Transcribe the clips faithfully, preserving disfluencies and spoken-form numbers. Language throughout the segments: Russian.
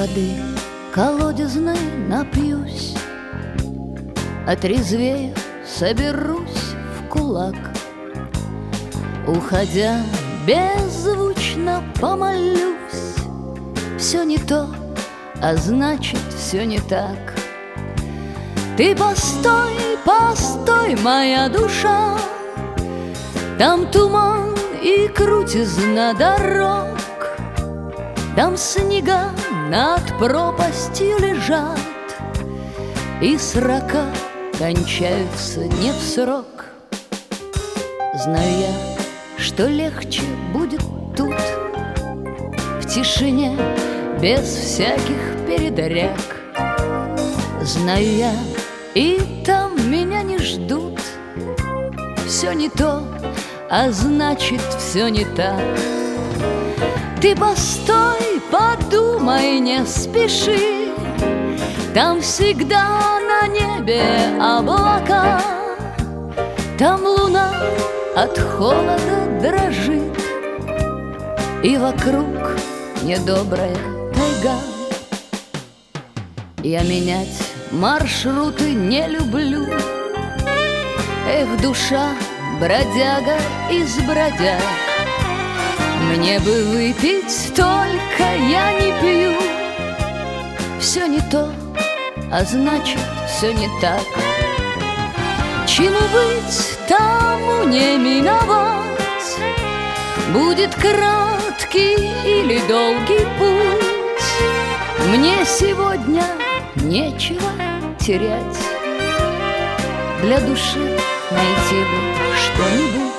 воды колодезной напьюсь, отрезвею, соберусь в кулак. Уходя, беззвучно помолюсь. Все не то, а значит, все не так. Ты постой, постой, моя душа, там туман и крутизна дорог, там снега над пропастью лежат, и срока кончаются не в срок. Знаю я, что легче будет тут, в тишине, без всяких передряг. Знаю я, и там меня не ждут. Все не то, а значит, все не так. Ты постой, подумай, не спеши, там всегда на небе облака, там луна от холода дрожит, и вокруг недобрая тайга. Я менять маршруты не люблю. Эх, душа, бродяга из бродяг, мне бы выпить, только я не пью. Все не то, а значит, все не так. Чему быть, тому не миновать. Будет краткий или долгий путь, мне сегодня нечего терять. Для души найти бы что-нибудь.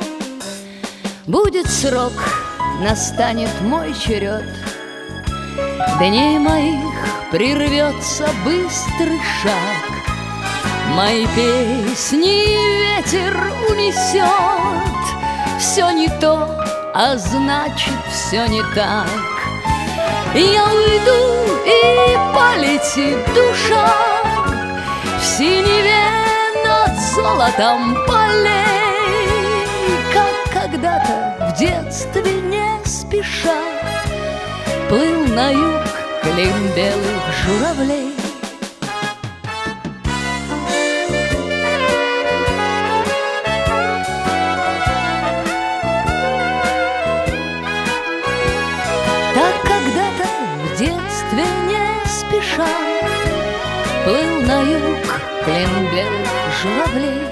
Будет срок, настанет мой черед, дней моих прервется быстрый шаг. Мои песни ветер унесет. Все не то, а значит, все не так. Я уйду, и полетит душа в синеве над золотом полей, как когда-то в детстве не спеша плыл на юг клин белых журавлей. Так когда-то в детстве не спеша плыл на юг клин белых журавлей.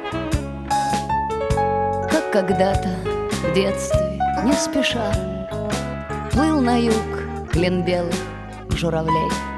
Как когда-то в детстве не спеша плыл на юг клин белых журавлей.